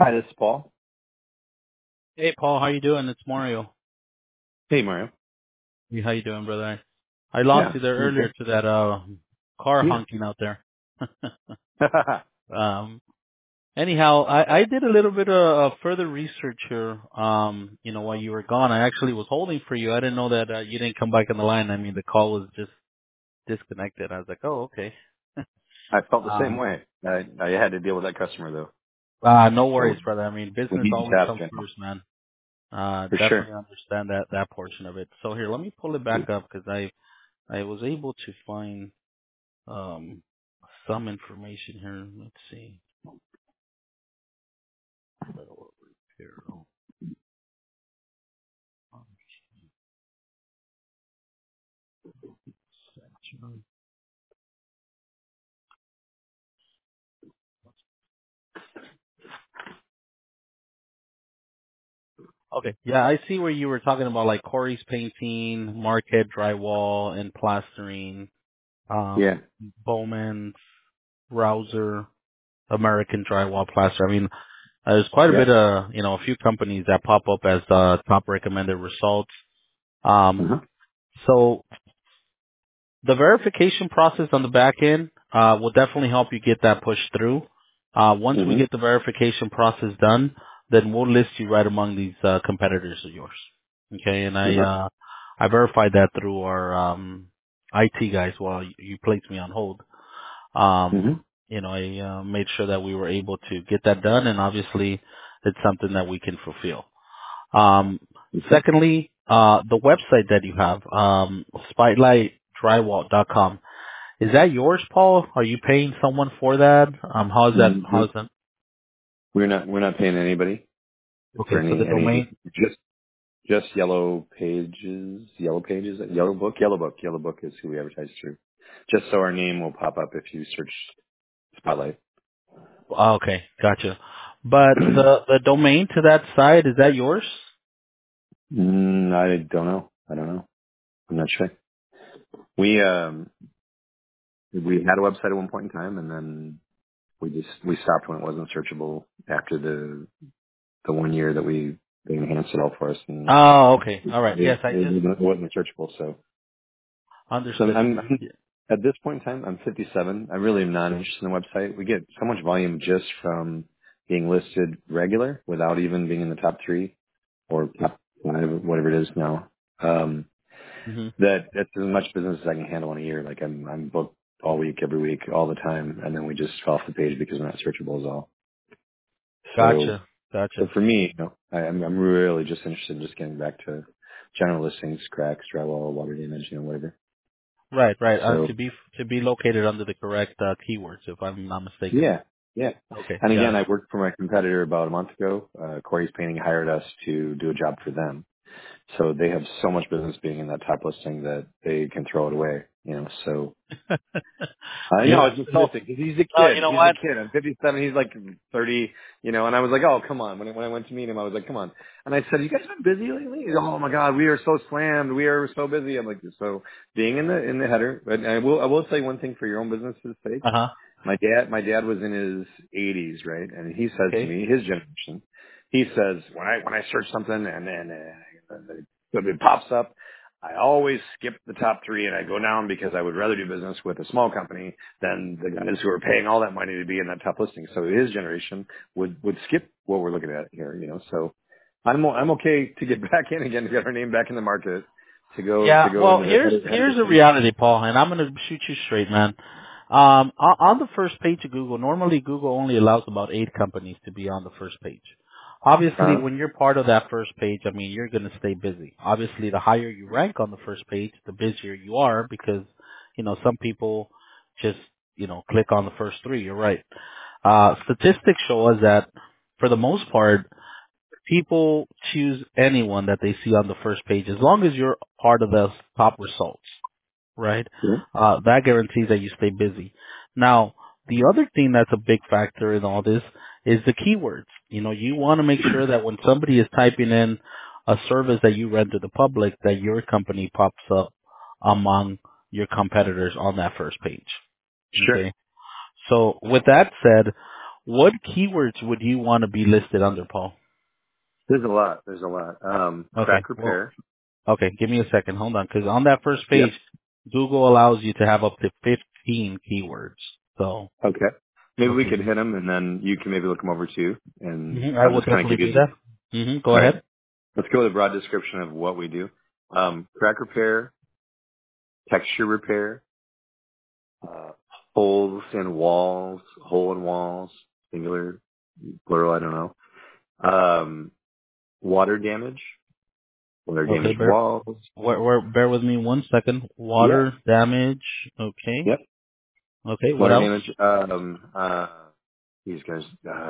Hi, this is Paul. Hey, Paul, how you doing? It's Mario. Hey, Mario. Hey, how you doing, brother? I lost Yeah. you there Okay. earlier to that car Yeah. honking out there. um, anyhow, I did a little bit of further research here. While you were gone, I actually was holding for you. I didn't know that you didn't come back on the line. I mean, the call was just disconnected. I was like, oh, okay. I felt the same um, way. I had to deal with that customer though. no So worries, brother. I mean, we business need to always tap comes in. first, man. For sure. Definitely understand that portion of it. So here, let me pull it back up because I was able to find um some information here. Let's see. Okay. Yeah, I see where you were talking about like Corey's painting, Marquette drywall and plastering, Yeah. Bowman's, Rouser, American drywall plaster. I mean, there's quite a Yeah. bit of, a few companies that pop up as top recommended results. Uh-huh. So the verification process on the back end will definitely help you get that pushed through. Once we get Mm-hmm. the verification process done, then we'll list you right among these competitors of yours. Okay, and Uh-huh. I verified that through our IT guys while you placed me on hold. Mm-hmm. I made sure that we were able to get that done, and obviously it's something that we can fulfill. Um, Okay. secondly, the website that you have, spotlightdrywall.com. Is that yours, Paul? Are you paying someone for that? How's that? Mm-hmm. How's that? We're not paying anybody for Okay, so the any domain. just yellow book is who we advertise through. Just so our name will pop up if you search Spotlight. Okay, gotcha. But the domain to that site, is that yours? I don't know. I'm not sure. We we had a website at one point in time, and then we stopped when it wasn't searchable after the 1 year that they enhanced it all for us, and Oh, okay. All right. Yes, I just it wasn't searchable. So understood. I'm Yeah. at this point in time, I'm 57. I really am not interested in the website. We get so much volume just from being listed regular without even being in the top 3 or top 5, whatever it is now. Hmm. That's as much business as I can handle in a year. Like I'm booked all week, every week, all the time, and then we just fell off the page because we're not searchable is all. So, Gotcha. so Gotcha. for me, I'm really just interested in just getting back to general listings, cracks, drywall, water damage, whatever. Right. Right. So To be located under the correct keywords, if I'm not mistaken. yeah, yeah. Okay. And Got again, it. I worked for my competitor about a month ago. Corey's Painting hired us to do a job for them. So they have so much business being in that top listing that they can throw it away, So I you know know, it's insulting because he's a you kid. know He's a what? kid. I'm 57. He's like 30. And I was like, oh, come on. When I went to meet him, I was like, come on. And I said, you guys been busy lately? He's, oh my God, we are so slammed. We are so busy. I'm like, so being in the header. But I will say one thing for your own business's sake. Uh huh. My dad was in his 80s, right? And he says to Okay. me, his generation, he says when I search something and then it pops up, I always skip the top 3 and I go down because I would rather do business with a small company than the guys who are paying all that money to be in that top listing. So his generation would skip what we're looking at here. So I'm okay to get back in again to get our name back in the market to Yeah, go well, into the header here's the listing. reality, Paul, and I'm gonna shoot you straight, man. On the first page of Google, normally Google only allows about 8 companies to be on the first page. Obviously, Uh, when you're part of that first page, I mean, you're gonna stay busy. Obviously, the higher you rank on the first page, the busier you are because, some people just, click on the first 3. You're right. Statistics show us that for the most part, people choose anyone that they see on the first page as long as you're part of the top results, right? yeah, That guarantees that you stay busy. Now, the other thing that's a big factor in all this is the keywords. You want to make sure that when somebody is typing in a service that you render to the public, that your company pops up among your competitors on that first page. sure. Okay. So with that said, What keywords would you want to be listed under, Paul? There's a lot. There's a lot. Okay. Crack Well, repair. okay. Give me a second. Hold on. Because on that first Yep. page, Google allows you to have up to 15 keywords. So Okay. Maybe we'll we see. could hit them, and then you can maybe look them over too. And I I'll will just kind of definitely give do you. that. Go All right. ahead. Let's go with a broad description of what we do. Crack repair, texture repair, uh, holes in walls, hole in walls, singular, plural, I don't know. Water damage, water Okay. damaged walls. Bear with me 1 second. Yeah. Water damage. Okay. Yep. Okay. What Water else? damage. These guys,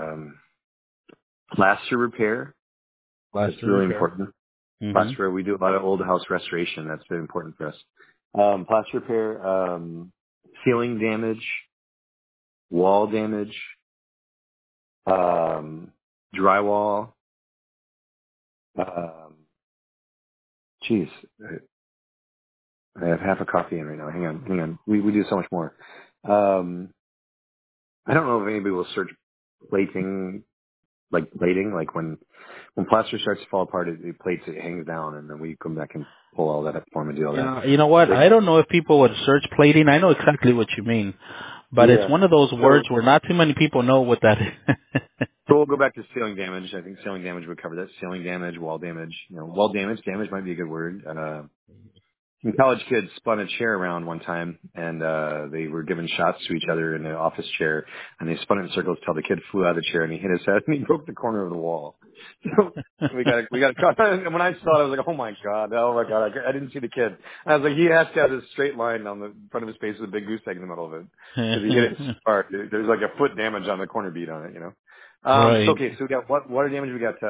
plaster repair. That's Plaster really repair. important. Mm-hmm. Plaster, we do a lot of old house restoration. That's very important for us. Plaster repair, ceiling damage, wall damage, drywall. Um, geez, I have half a coffee in right now. Hang on. We do so much more. Um, I don't know if anybody will search plating, like when plaster starts to fall apart, it plates, it hangs down, and then we come back and pull all that up for them and do all that. Yeah. You know what? But I don't know if people would search plating. I know exactly what you mean, but it's yeah. one of those So words where not too many people know what that is. So we'll go back to ceiling damage. I think ceiling damage would cover that. Ceiling damage, wall damage. Wall damage. Damage might be a good word. Some college kids spun a chair around one time, and they were giving shots to each other in an office chair, and they spun it in circles till the kid flew out of the chair and he hit his head and he broke the corner of the wall. So we got and when I saw it, I was like, oh my god, I didn't see the kid. I was like, he has to have this straight line on the front of his face with a big goose egg in the middle of it because he hit it hard. There's like a foot damage on the corner bead on it, So Right. okay, so we got water damage. We got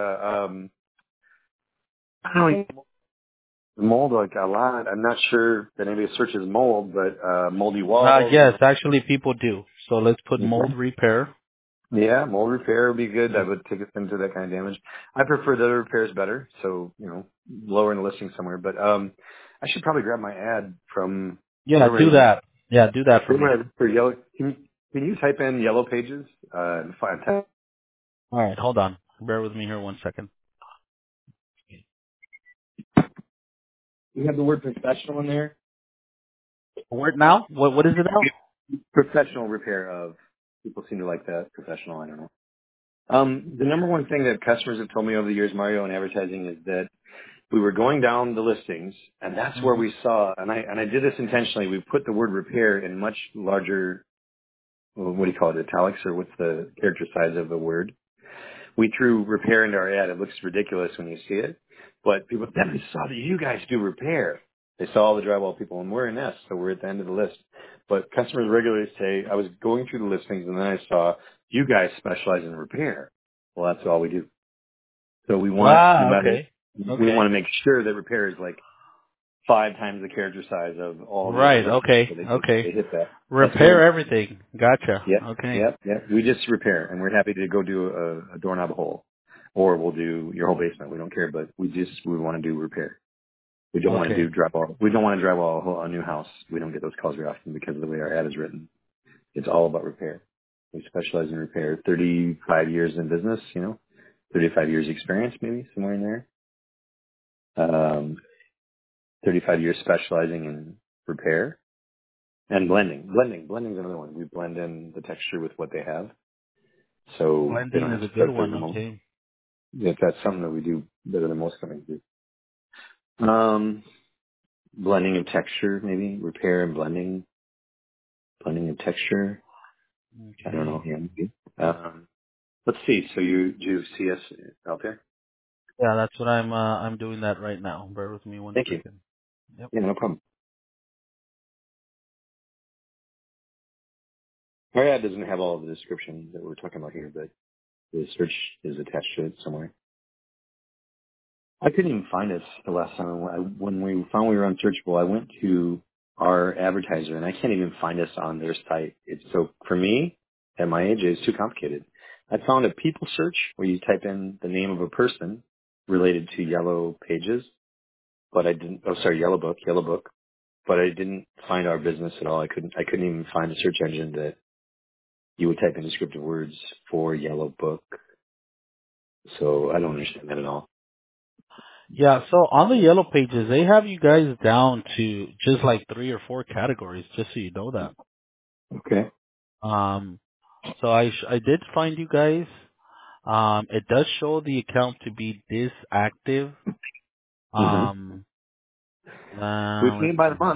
I don't know. Mold, like a lot. I'm not sure that anybody searches mold, but moldy walls. Yes, actually people do. So let's put Okay. mold repair. Yeah, mold repair would be good. That Mm. would take us into that kind of damage. I prefer the other repairs better, so lower in the listing somewhere. But I should probably grab my ad from Yeah, where do is it? that. Yeah, do that for me. For yellow. Can you type in yellow pages and find? All right, hold on. Bear with me here 1 second. You have the word professional in there. Word now? What is it now? Professional repair of. People seem to like that. Professional. I don't know. The number one thing that customers have told me over the years, Mario, in advertising is that we were going down the listings and that's where Hmm. we saw, and I did this intentionally, we put the word repair in much larger, well, what do you call it, italics, or what's the character size of the word? We threw repair into our ad. It looks ridiculous when you see it, but people then they saw that you guys do repair. They saw all the drywall people, and we're in S, so we're at the end of the list. But customers regularly say, I was going through the listings and then I saw you guys specialize in repair. Well, that's all we do. So we want, no matter, Okay. we Okay. want to make sure that repair is like 5 times the character size of all the other Right. listings. Okay. So Okay. they hit that. That's very Repair important. everything. Gotcha. Yep, Okay. yep, yep. We just repair, and we're happy to go do a doorknob hole, or we'll do your whole basement. We don't care, but we want to do repair. We don't want to Okay. do drywall. We don't want to drywall a new house. We don't get those calls very often because of the way our ad is written. It's all about repair. We specialize in repair. 35 years in business, 35 years experience, maybe somewhere in there. 35 years specializing in repair and blending. Blending is another one. We blend in the texture with what they have, so they don't Blending have is to a good start their one. own. Okay. If that's something that we do better than most companies do. Blending of texture, maybe repair and blending of texture. I don't know. Okay. Yeah. Maybe. Let's see. So you do see us out there? Yeah, that's what I'm doing that right now. Bear with me one Thank you. second. Yep. Yeah, no problem. Our ad doesn't have all of the description that we're talking about here, but the search is attached to it somewhere. I couldn't even find us the last time. When we found we were unsearchable, I went to our advertiser, and I can't even find us on their site. It's so for me, at my age, it's too complicated. I found a people search where you type in the name of a person related to Yellow Pages, but I didn't. Oh, sorry, Yellow Book. But I didn't find our business at all. I couldn't even find a search engine that you would type in descriptive words for Yellow Book. So I don't understand that at all. Yeah, so on the yellow pages, they have you guys down to just like 3 or 4 categories, just so you know that. Okay. So I did find you guys. It does show the account to be disactive. Mm-hmm. Now We let's came by the see month.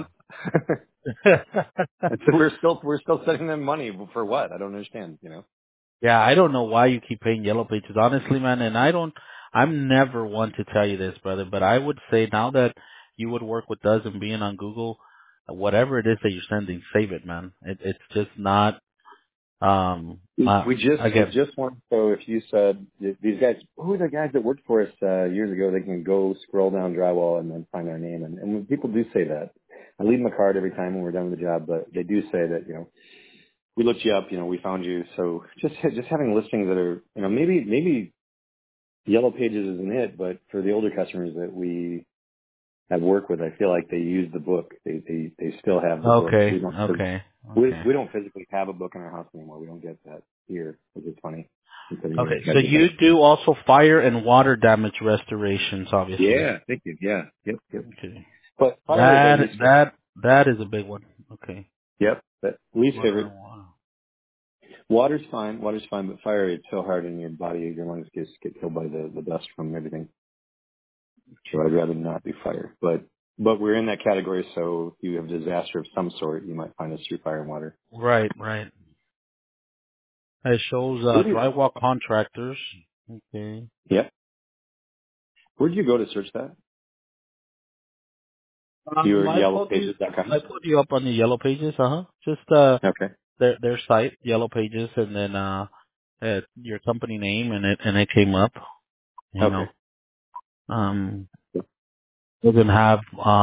And so we're still sending them money for what? I don't understand, you know. Yeah, I don't know why you keep paying yellow pages, honestly, man. And I'm never one to tell you this, brother, but I would say now that you would work with us and being on Google, whatever it is that you're sending, save it, man. It's just not, We again, just want, so if you said these guys, who are the guys that worked for us years ago? They can go scroll down drywall and then find our name. And when people do say that, I leave them a card every time when we're done with the job. But they do say that, you know, we looked you up, you know, we found you. So just having listings that are, you know, maybe Yellow Pages isn't it, but for the older customers that we have worked with, I feel like they use the book. They still have the book. okay, okay, okay. We don't physically have a book in our house anymore. We don't get that here, which is funny. I'm sitting here Okay, trying so to get you that. do also fire and water damage restorations, obviously. Yeah, thank you. Yeah, yep. Okay. But fire is our That, least favorite. that, that is a big one. Okay. Yep, but least Water favorite. and water. Water's fine, but fire, it's so hard in your body, your lungs get killed by the dust from everything. So I'd rather not do fire. But we're in that category, so if you have a disaster of some sort, you might find us through fire and water. Right, right. It shows Where do you, drywall contractors. Okay. yep. Where'd you go to search that? You were I pulled you. yellowpages.com? I pulled you up on the yellow pages. Just Okay. their site, yellow pages, and then your company name, and it came up. You know, Okay. doesn't have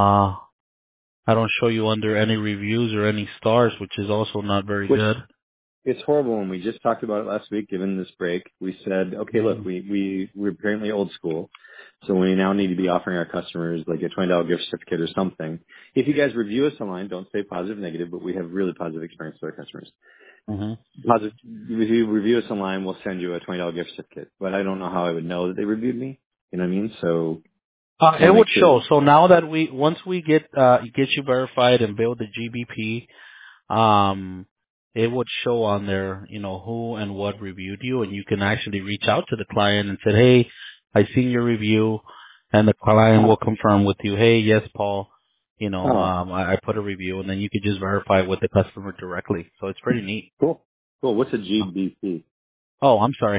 I don't show you under any reviews or any stars, which is also not very Which good. it's horrible, and we just talked about it last week. Given this break, we said, okay, look, Mhm. we're apparently old school, so we now need to be offering our customers like a $20 gift certificate or something. If you guys review us online, don't say positive, negative, but we have really positive experience with our customers. Mhm. Positive, if you review us online, we'll send you a $20 gift certificate. But I don't know how I would know that they reviewed me. You know what I mean? So just It want to make would sure. show. So now that once we get you verified and build the GBP, um, it would show on there, who and what reviewed you, and you can actually reach out to the client and say, hey, I seen your review, and the client will confirm with you, hey, yes, Paul, Oh, I put a review, and then you could just verify with the customer directly. So it's pretty neat. cool. Cool. What's a GBC? Oh, I'm sorry.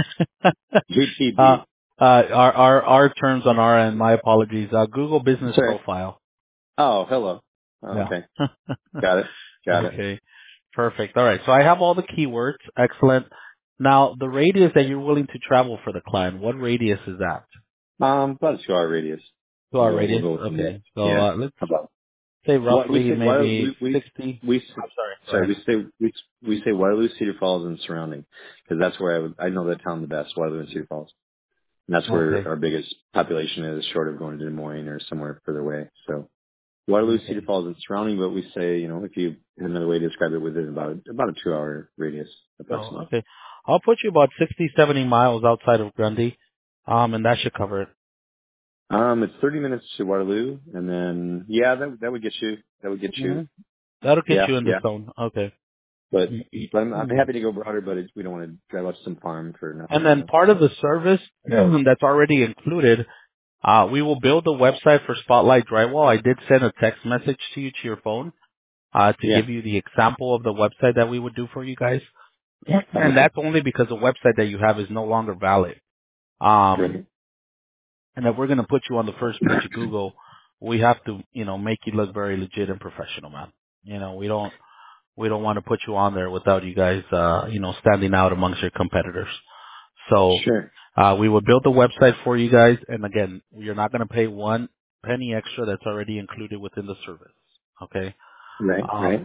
uh, GTB. our terms on our end, my apologies. Google Business Sorry. Profile. Oh, hello. Oh, Yeah. okay. Got it. Got it. Okay. Perfect. All right. So I have all the keywords. Excellent. Now, the radius that you're willing to travel for the client, what radius is that? About a 2 hour radius. 2 hour We'll radius? go with that. Okay. So Yeah. let's How about say what we roughly say? Why maybe 60. we I'm sorry. Go sorry ahead. we say we say Waterloo, Cedar Falls, and surrounding because that's where I know that town the best, Waterloo and Cedar Falls, and that's where Okay. our biggest population is, short of going to Des Moines or somewhere further away. So Waterloo, Cedar Okay. Falls, and surrounding. But we say, you know, if you had another way to describe it, within about a 2 hour radius So, approximately. okay. I'll put you about 60, 70 miles outside of Grundy. And that should cover it. It's 30 minutes to Waterloo, and then yeah, that would get you. That would get you. Hmm. That'll get Yeah, you in the yeah. zone. Okay. But I'm happy to go broader, but we don't want to drive out to some farm for And nothing, you then know. part of the service that's already included, we will build a website for Spotlight Drywall. I did send a text message to you to your phone to Yeah. give you the example of the website that we would do for you guys. And that's only because the website that you have is no longer valid. Right. And if we're going to put you on the first page of Google, we have to, make you look very legit and professional, man. We don't want to put you on there without you guys, standing out amongst your competitors. So, Sure. we will build the website for you guys. And again, you're not going to pay one penny extra that's already included within the service. Okay. Right. Um, Right.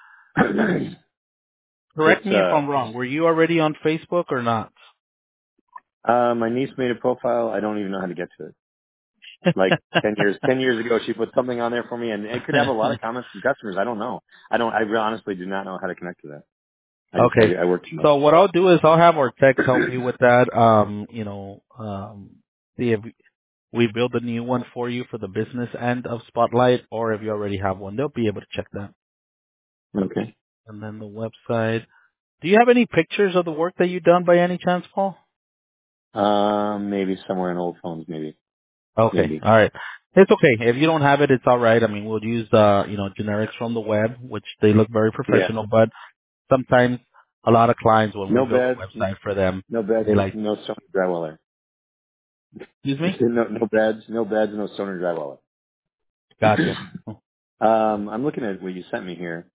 correct It's me if I'm wrong. Were you already on Facebook or not? my niece made a profile. I don't even know how to get to it. Like 10 years ago, she put something on there for me, and it could have a lot of comments from customers. I don't know. I really honestly do not know how to connect to that. Okay. I work too much. So what I'll do is I'll have our techs help you with that. See if we build a new one for you for the business end of Spotlight, or if you already have one, they'll be able to check that. Okay. And then the website. Do you have any pictures of the work that you've done by any chance, Paul? Maybe somewhere in old phones, maybe. Okay. Maybe. All right. It's okay. If you don't have it, it's all right. I mean, we'll use generics from the web, which they look very Yeah. professional, but sometimes a lot of clients, when we No build beds, a website for them, no beds, they like, no stone drywaller. excuse me? No beds, no stone drywaller. Gotcha. I'm looking at what you sent me here.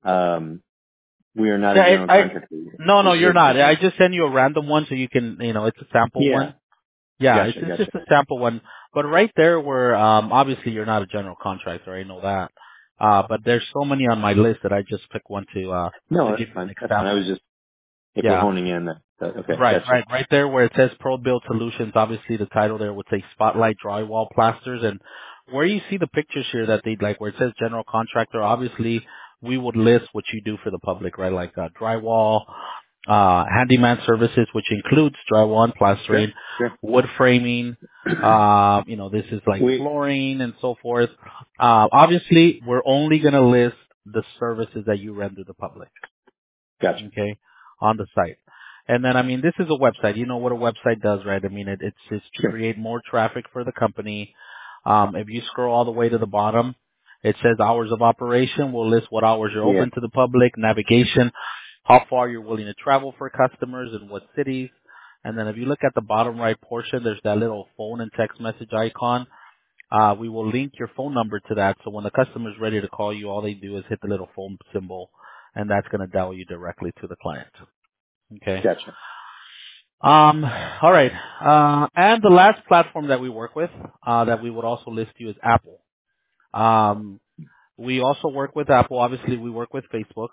We are not a Yeah, general contractor. no, We're you're service not. I business. just send you a random one so you can, it's a sample Yeah. one. Yeah, Gotcha. it's Gotcha. just a sample one. But right there where, obviously you're not a general contractor, I know that. But there's so many on my list that I just pick one to No, that's give you an fine. That's fine. I was example. just, if we're Yeah. honing in, okay. Right, Gotcha. right there where it says Pro Build Solutions, obviously the title there would say Spotlight Drywall Plasters, and where you see the pictures here that they like where it says general contractor, obviously we would list what you do for the public, right? Like drywall, handyman services, which includes drywall and Sure. plastering, Sure. wood framing, this is like We, flooring and so forth. Obviously we're only gonna list the services that you render the public, gotcha. okay, on the site. And then, I mean, this is a website. You know what a website does, right? I mean, it's to Sure. create more traffic for the company. If you scroll all the way to the bottom, it says hours of operation. We'll list what hours you're Yeah. open to the public, navigation, how far you're willing to travel for customers and what cities. And then if you look at the bottom right portion, there's that little phone and text message icon. We will link your phone number to that. So when the customer's ready to call you, all they do is hit the little phone symbol, and that's going to dial you directly to the client. Okay. Gotcha. All right. And the last platform that we work with, that we would also list you is Apple. We also work with Apple. Obviously, we work with Facebook.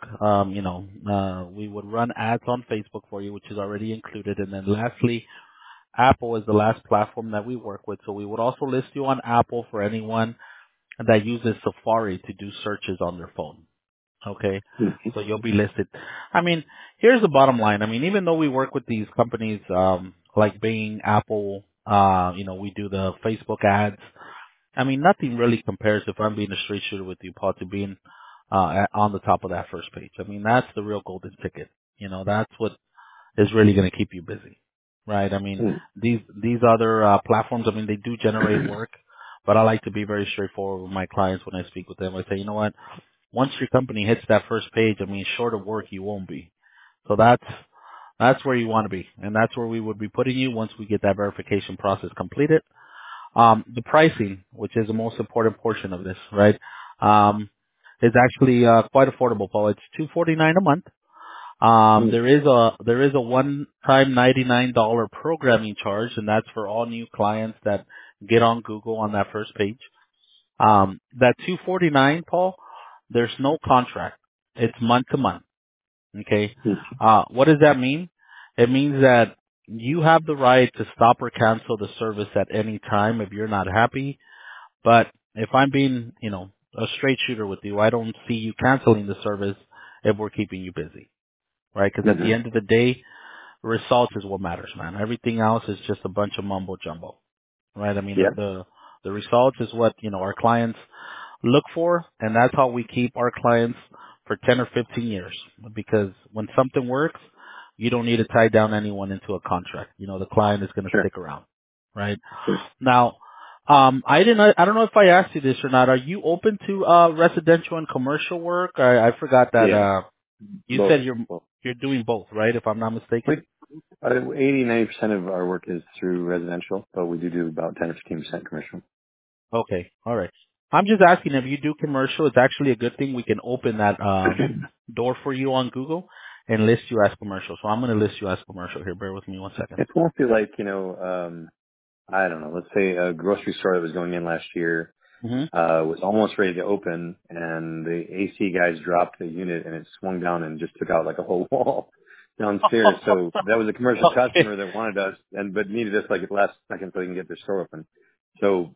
We would run ads on Facebook for you, which is already included. And then lastly, Apple is the last platform that we work with. So we would also list you on Apple for anyone that uses Safari to do searches on their phone. Okay. Mhm. So you'll be listed. I mean, here's the bottom line. I mean, even though we work with these companies, like Bing, Apple, we do the Facebook ads. I mean, nothing really compares, if I'm being a straight shooter with you, Paul, to being, on the top of that first page. I mean, that's the real golden ticket. That's what is really going to keep you busy. Right. I mean, Mhm. these other, platforms, I mean, they do generate work, but I like to be very straightforward with my clients when I speak with them. I say, you know what? Once your company hits that first page, I mean, short of work, you won't be. So that's where you want to be, and that's where we would be putting you once we get that verification process completed. The pricing, which is the most important portion of this, right, is actually quite affordable, Paul. It's $249 a month. Mhm. There is a one-time $99 programming charge, and that's for all new clients that get on Google on that first page. That 249, Paul, there's no contract. It's month to month. Okay. Mhm. What does that mean? It means that you have the right to stop or cancel the service at any time if you're not happy. But if I'm being, a straight shooter with you, I don't see you canceling the service if we're keeping you busy, right? Because at the Mhm. end of the day, results is what matters, man. Everything else is just a bunch of mumbo jumbo, right? I mean, Yep. the results is what, our clients look for, and that's how we keep our clients for 10 or 15 years. Because when something works, you don't need to tie down anyone into a contract. The client is going to Sure. stick around, right? Sure. Now, I don't know if I asked you this or not. Are you open to residential and commercial work? I forgot that Yeah. you Both. said you're Both. you're doing both, right? If I'm not mistaken. We, 80-90% of our work is through residential, but we do about 10 or 15% commercial. Okay, all right. I'm just asking if you do commercial. It's actually a good thing. We can open that door for you on Google and list you as commercial. So I'm going to list you as commercial here. Bear with me one second. It's mostly like, I don't know, let's say a grocery store that was going in last year, Mm-hmm. was almost ready to open, and the AC guys dropped the unit and it swung down and just took out like a whole wall downstairs. So that was a commercial Okay. customer that wanted us but needed us like at the last second so they can get their store open. So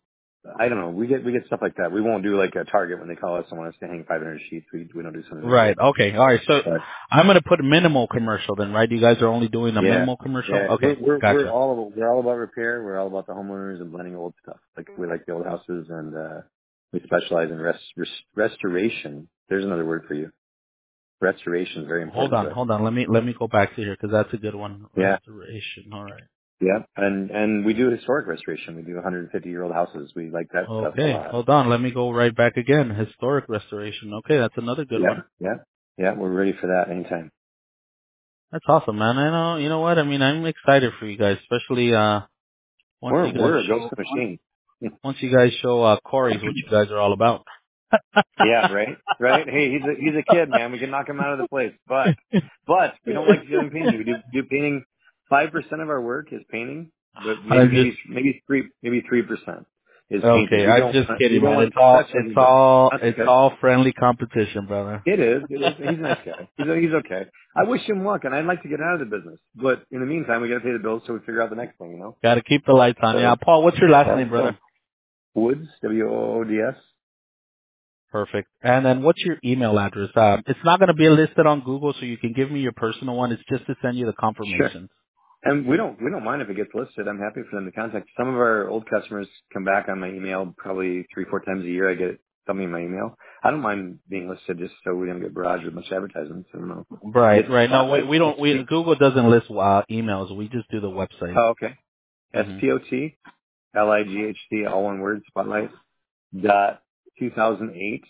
I don't know. We get stuff like that. We won't do like a Target when they call us and want us to hang 500 sheets. We don't do something like Right. that. Okay. All right. So But I'm going to put minimal commercial then, right? You guys are only doing a yeah, minimal commercial? yeah. Okay. Gotcha. We're all about repair. We're all about the homeowners and blending old stuff. Like we like the old houses, and we specialize in restoration. There's another word for you. Restoration is very Hold important to on. us. Hold on. Let me go back to here because that's a good one. Yeah, Restoration. All right. yeah. And we do historic restoration. We do 150-year-old houses. We like that stuff a Okay. lot. Hold on. Let me go right back again. Historic restoration. Okay. That's another good Yeah, one. yeah, yeah. We're ready for that anytime. That's awesome, man. I know, you know what? I mean, I'm excited for you guys, especially, once you guys We're a ghost show, machine. Corey's what you guys are all about. Yeah, right, right. Hey, he's a kid, man. We can knock him out of the place, but we don't like doing painting. We do painting. 5% of our work is painting, but I'm just, maybe 3% is painting. okay. I'm just We kidding, don't man. want professionals, but that's It's okay. all friendly competition, brother. It is. It is. He's a nice guy. He's okay. I wish him luck, and I'd like to get out of the business, but in the meantime, we got to pay the bills, so we figure out the next thing, you know. Got to keep the lights on. Yeah, So Paul, what's your last that's name, brother? Woods, Woods. Perfect. And then what's your email address? It's not going to be listed on Google, so you can give me your personal one. It's just to send you the Sure. confirmations. And we don't mind if it gets listed. I'm happy for them to contact. Some of our old customers come back on my email probably 3-4 times a year. I get something in my email. I don't mind being listed just so we don't get barraged with much advertisements. I don't know. Right, It's right. No, Spotlight. Google doesn't list emails. We just do the website. Oh, okay. Hmm. SPOTLIGHT, all one word. Spotlight dot 2008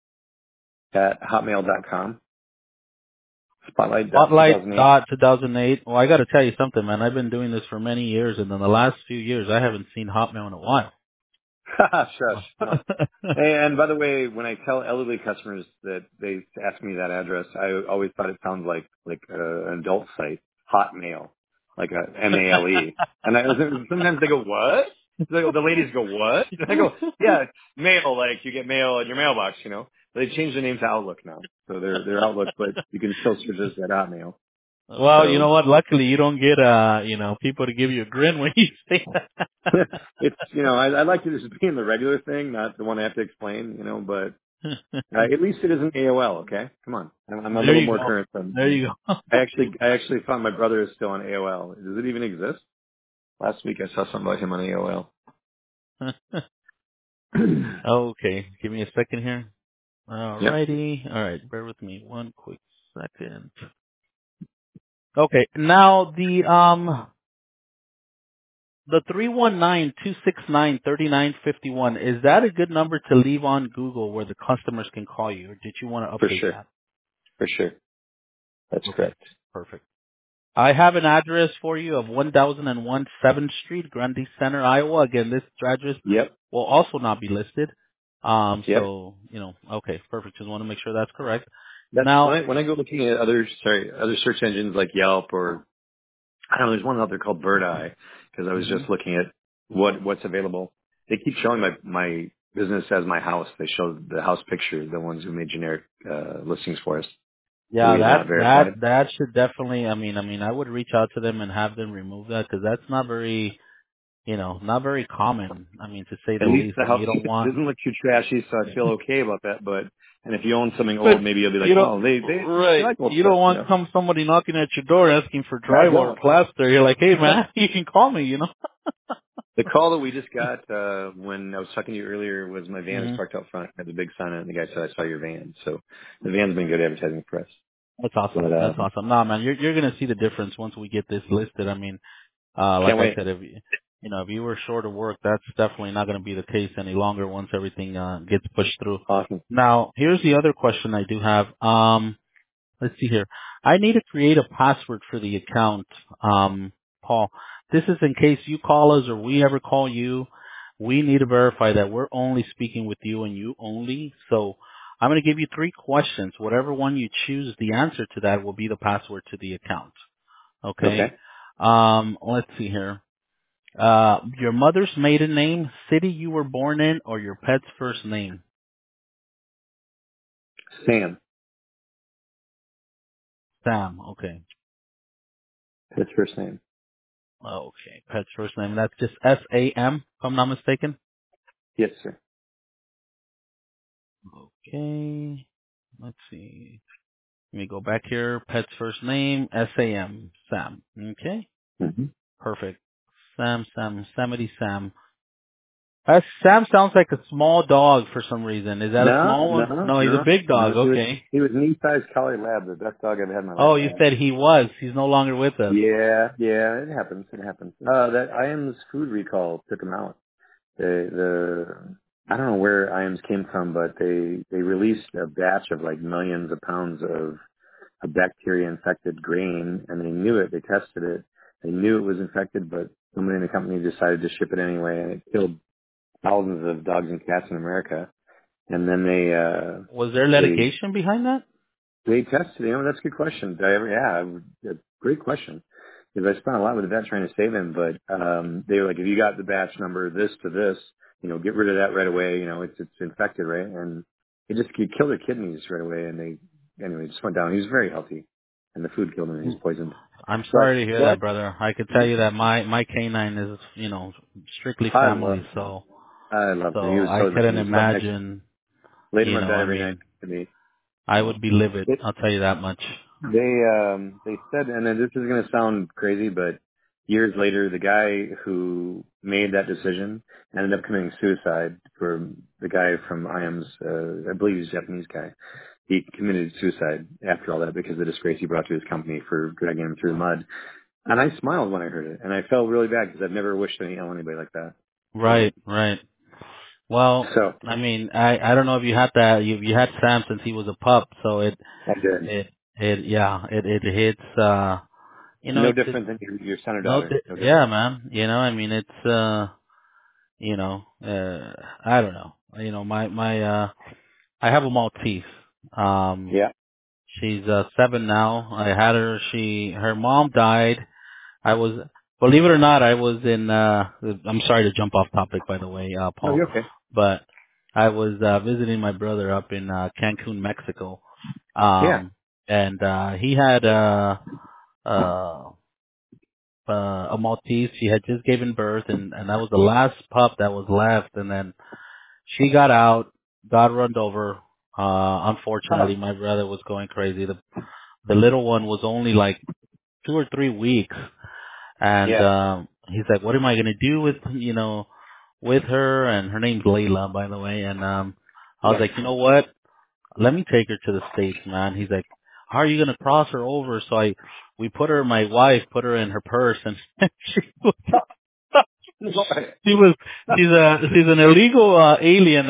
at hotmail.com. Spotlight dot Spotlight 2008. dot 2008. Well, I got to tell you something, man. I've been doing this for many years, and in the last few years, I haven't seen Hotmail in a while. Shush. No. And by the way, when I tell elderly customers that they ask me that address, I always thought it sounds like an adult site, Hotmail, like a M-A-L-E. And sometimes they go, what? The ladies go, what? And I go, yeah, it's mail, like you get mail in your mailbox, you know. They changed the name to Outlook now. So they're Outlook, but you can still search us at Hotmail. Well, you know So what? Luckily, you don't get people to give you a grin when you say it's, I like to just be in the regular thing, not the one I have to explain, but that. At least it isn't AOL, okay? Come on. I'm a There little you more go. current than There you go. I actually found my brother is still on AOL. Does it even exist? Last week I saw something about him on AOL. Okay, give me a second here. Yep, Alrighty. All right, bear with me one quick second. Okay, now the 319-269-3951, is that a good number to leave on Google where the customers can call you, or did you want to for update sure. that? For sure. That's Okay, correct. perfect. I have an address for you of 1001 7th Street, Grundy Center, Iowa. Again, this address Yep. will also not be listed. Yep. Okay, perfect. Just want to make sure that's correct. That's Now, when I go looking at other search engines like Yelp, or I don't know, there's one out there called Bird Eye, because I was hmm just looking at what's available. They keep showing my business as my house. They show the house pictures, the ones who made generic listings for us that yeah, we have not verified. that should definitely. I would reach out to them and have them remove that because that's not very, not very common. To say At the least least. the house You don't want. doesn't look too trashy, so I feel okay about that. And if you own something But old, maybe you'll be you like, don't. well, they Right. like old You stuff, don't want somebody knocking at your door asking for I drywall or don't. plaster. You're like, hey man, you can call me. The call that we just got when I was talking to you earlier was my van is Hmm. parked out front, had a big sign on it, and the guy said, I saw your van. So the van's been good advertising for us. That's awesome. But That's awesome. Nah, man, you're gonna see the difference once we get this listed. Like can't I wait. said, if you were short of work, that's definitely not going to be the case any longer once everything gets pushed through. Awesome. Now, here's the other question I do have. Let's see here. I need to create a password for the account, Paul. This is in case you call us or we ever call you. We need to verify that we're only speaking with you and you only. So I'm going to give you 3 questions. Whatever one you choose, the answer to that will be the password to the account. Okay. Okay. Let's see here. Your mother's maiden name, city you were born in, or your pet's first name? Sam. Sam. Okay. His first name. Okay. Pet's first name. That's just S-A-M, if I'm not mistaken. Yes, sir. Okay. Let's see. Let me go back here. Pet's first name, S-A-M, Sam. Okay. Mm-hmm. Perfect. Sam, Samity Sam. Sam sounds like a small dog for some reason. Is that a No, small one? no, No, he's a no, big dog. no. Okay. He was knee-sized collie lab, the best dog I've had in my life. Oh, you said he was. He's no longer with us. Yeah, yeah, it happens. It happens. That IAMS food recall took him out. I don't know where IAMS came from, but they released a batch of like millions of pounds of a bacteria infected grain, and they knew it. They tested it. They knew it was infected, but somebody in the company decided to ship it anyway, and it killed thousands of dogs and cats in America. And then Was there they litigation behind that? they tested, that's a good question. Did I ever, great question. Because I spent a lot with the vet trying to save him, but, they were like, if you got the batch number, this to this, get rid of that right away, it's infected, right? And you killed the kidneys right away, and it just went down. He was very healthy, and the food killed him, and he was poisoned. I'm But, sorry to hear that, brother. I could tell you that my canine is, strictly I family, loved him. so I loved him. He was I so nice. couldn't He slept next, imagine, laid in my bed I every night mean, to me. I So, would be livid. I'll tell you that much. they said, and then this is going to sound crazy, but years later, the guy who made that decision ended up committing suicide. For the guy from IAMS, I believe he's a Japanese guy. He committed suicide after all that because of the disgrace he brought to his company for dragging him through the mud. And I smiled when I heard it, and I felt really bad because I've never wished any ill on anybody like that. Right, right. Well, So I mean, I don't know if you had that. You had Sam since he was a pup, so I did. it hits. No It's different than your son or no, daughter. No yeah, different. man. I mean, it's I don't know. I have a Maltese. Um, Yeah. she's 7 now. I had her. Her mom died. I was, believe it or not, I was in. I'm sorry to jump off topic, by the way, No, Paul, you're okay. but I was visiting my brother up in Cancun, Mexico. Yeah. And he had uh, a Maltese. She had just given birth, and that was the last pup that was left. And then she got out, got run over. Oh, Unfortunately, my brother was going crazy. The little one was only like 2 or 3 weeks, and yeah. he's like, "What am I gonna do with her?" And her name's Layla, by the way. And I was Yeah. like, "You know what? Let me take her to the States, man." He's like, "How are you gonna cross her over?" So my wife put her in her purse, and she was, she was, she's an illegal alien.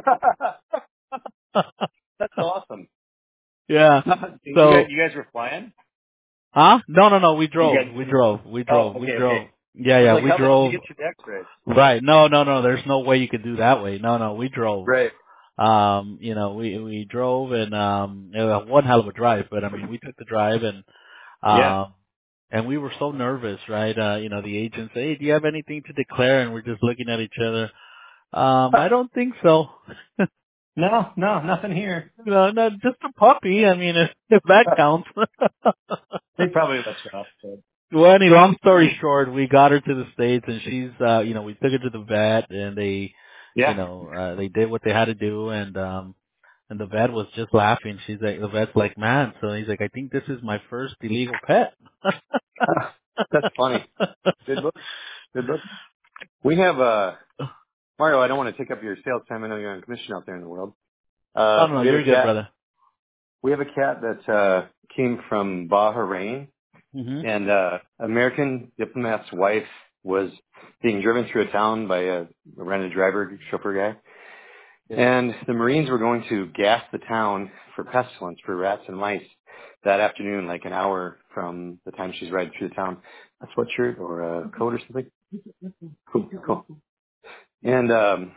That's awesome. Yeah. You So, guys were flying? huh? No. We You drove. guys? Oh, We okay, okay. drove. Yeah, I was yeah. like, We how the hell did you drove. get your X-ray? Right. No. There's no way you could do that way. No. We drove. Right. We drove, and it was one hell of a drive. But I mean, we took the drive, Yeah. um, and we were so nervous, right? The agent said, "Hey, do you have anything to declare?" And we're just looking at each other. I don't think so. No, nothing here. No, just a puppy. I mean, if that counts. They probably let you off. So. Well, long story short, we got her to the States, and she's, we took her to the vet, and Yeah. they did what they had to do, and the vet was just laughing. The vet's like, "Man," so he's like, "I think this is my first illegal pet." That's funny. Good look. Good look. We have, Mario, I don't want to take up your sales time. I know you're on commission out there in the world. No, We have you're a good, cat. brother. We have a cat that, came from Bahrain. Mhm. And American diplomat's wife was being driven through a town by a rented driver, chauffeur guy. And the Marines were going to gas the town for pestilence, for rats and mice that afternoon, like an hour from the time she's riding through the town. A sweatshirt or a coat or something. Cool. And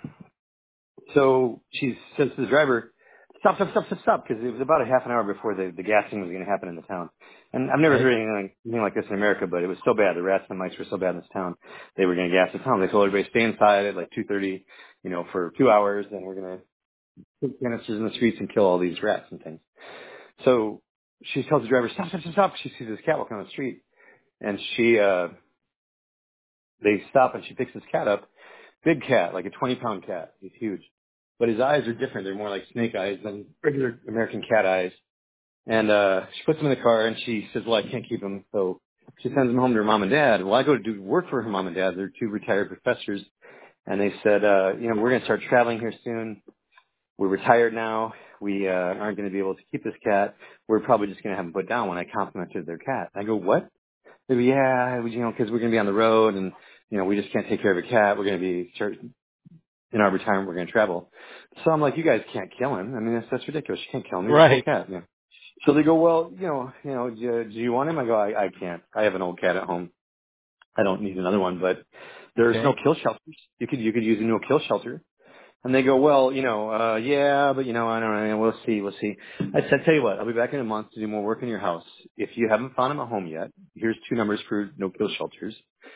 so she says to the driver, stop, because it was about a half an hour before the gassing was going to happen in the town. And I've never Okay. heard anything like this in America, but it was so bad. The rats and the mice were so bad in this town. They were going to gas the town. They told everybody stay inside at like 2:30, for 2 hours, and we're going to put canisters in the streets and kill all these rats and things. So she tells the driver, stop. She sees this cat walking on the street, and they stop, and she picks this cat up, Big cat, like a 20-pound cat. He's huge. But his eyes are different. They're more like snake eyes than regular American cat eyes. And she puts him in the car, and she says, well, I can't keep him. So she sends him home to her mom and dad. Well, I go to do work for her mom and dad. They're two retired professors. And they said, we're going to start traveling here soon. We're retired now. We aren't going to be able to keep this cat. We're probably just going to have him put down when I complimented their cat. I go, what? They go, yeah, because we're going to be on the road, and, we just can't take care of a cat. We're going to be in our retirement. We're going to travel. So I'm like, you guys can't kill him. I mean, that's ridiculous. You can't kill him. He's a cool Right. cat. So they go, well, do you want him? I go, I can't. I have an old cat at home. I don't need another one, but there's no Okay. kill shelters. You could use a no kill shelter. And they go, well, yeah, but I don't know. We'll see. I said, tell you what, I'll be back in a month to do more work in your house. If you haven't found him a home yet, here's 2 numbers for no kill shelters.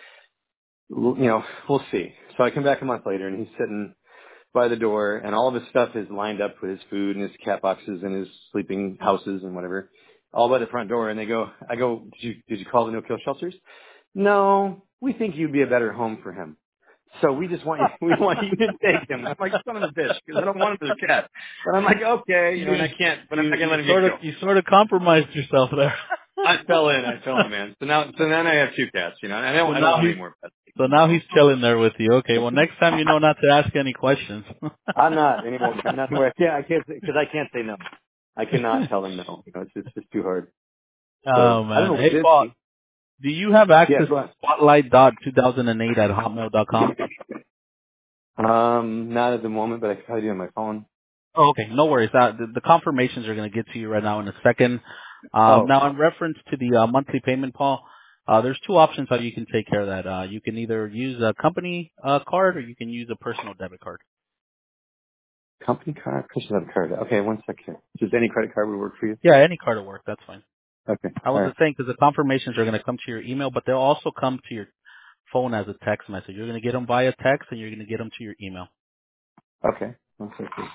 We'll see. So I come back a month later, and he's sitting by the door, and all of his stuff is lined up with his food and his cat boxes and his sleeping houses and whatever, all by the front door. And I go, did you call the no kill shelters? No, we think you'd be a better home for him. So we want you to take him. I'm like, son of a bitch, because I don't want another cat. But I'm like, okay, and I can't, but I'm not gonna let him get killed. You sort of compromised yourself there. I fell in, man. So then I have 2 cats, and I don't want any more pets. So now he's chilling there with you. Okay. Well, next time you know not to ask any questions. I'm not anymore. I'm not anymore. I can't, because I can't say no. I cannot tell them no. It's just too hard. Oh So I don't man. know what Hey, it Paul, is. do you have Yeah, access go to spotlight.2008 at hotmail.com? ahead. Not at the moment, but I can probably do it on my phone. Oh, okay. No worries. The confirmations are going to get to you right now in a second. Oh, Now, in reference to the monthly payment, Paul, there's 2 options how you can take care of that. You can either use a company card or you can use a personal debit card. company card, personal debit card. Okay, one second. Does any credit card would work for you? Yeah, any card will work. That's fine. Okay, I all was right. just saying because the confirmations are going to come to your email, but they'll also come to your phone as a text message. You're going to get them via text and you're going to get them to your email. Okay, one second.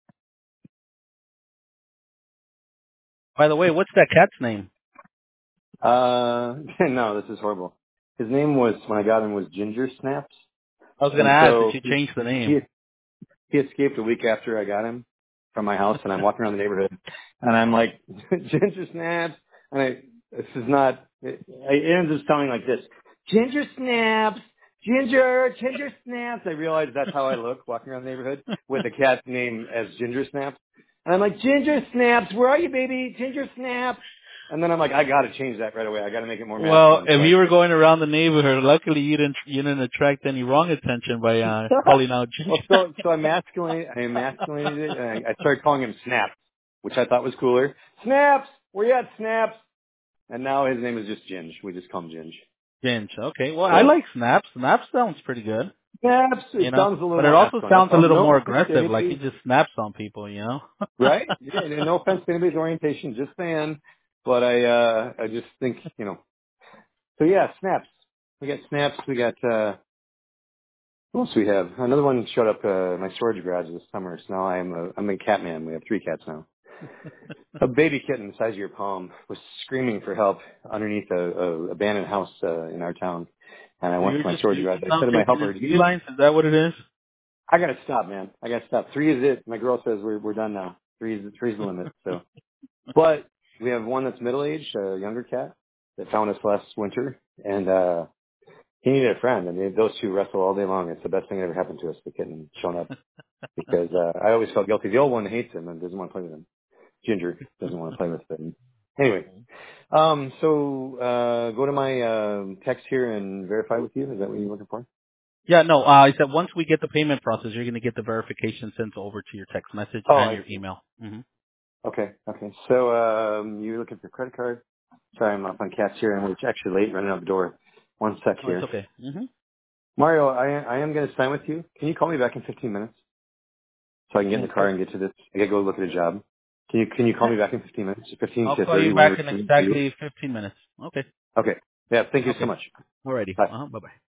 By the way, what's that cat's name? No, this is horrible. His name was, when I got him, was Ginger Snaps. I was going to And ask, did so you change the he name? he escaped a week after I got him from my house, and I'm walking around the neighborhood, and I'm like, Ginger Snaps, and this is not, it ends up sounding like this, Ginger Snaps, Ginger Snaps. I realize that's how I look walking around the neighborhood with a cat's name as Ginger Snaps. And I'm like, Ginger Snaps, where are you, baby? Ginger Snaps. And then I'm like, I got to change that right away. I got to make it more Well, masculine. if So you were going around the neighborhood, luckily you didn't attract any wrong attention by calling out Well, Ginger. so I emasculated it, and I started calling him Snaps, which I thought was cooler. Snaps! Where you at, Snaps? And now his name is just Ginge. We just call him Ginge. Ginge. Okay. Well, I So, like Snaps. Snaps sounds pretty good. Snaps, You it know, sounds a little but it more also masculine. sounds That's a all. little No more offense to aggressive, like he anybody, just snaps on people, you know? right? Yeah, and no offense to anybody's orientation, just saying. But I just think, So yeah, Snaps. We got Snaps. We got, what else we have? Another one showed up, my storage garage this summer. So now I'm a cat man. We have 3 cats now. A baby kitten the size of your palm was screaming for help underneath a abandoned house in our town. And I So went to my storage you're garage. just I now said to my taking helper, in felines? Is that what it is? I gotta stop, man. I gotta stop. 3 is it. My girl says we're done now. Three's the limit. So, but we have one that's middle aged, a younger cat that found us last winter, and he needed a friend. And those 2 wrestle all day long. It's the best thing that ever happened to us. The kitten showing up because I always felt guilty. The old one hates him and doesn't want to play with him. Ginger doesn't want to play with him. Anyway, go to my text here and verify with you. Is that what you're looking for? Yeah, no, I said once we get the payment process, you're going to get the verification sent over to your text message Oh, and I your see. email. Mm-hmm. Okay. So you're looking for credit card? Sorry, I'm up on cats here, and we're actually late running out the door. One sec Oh, it's here. okay. Mm-hmm. Mario, I am going to sign with you. Can you call me back in 15 minutes so I can get in the car Okay. and get to this? I got to go look at a job. Can you call me back in 15 minutes? 15 I'll to call you 30, back whenever in it's for you. exactly 15 minutes. Okay. Okay. Yeah. Thank you so Okay. much. Alrighty. Bye. Bye-bye.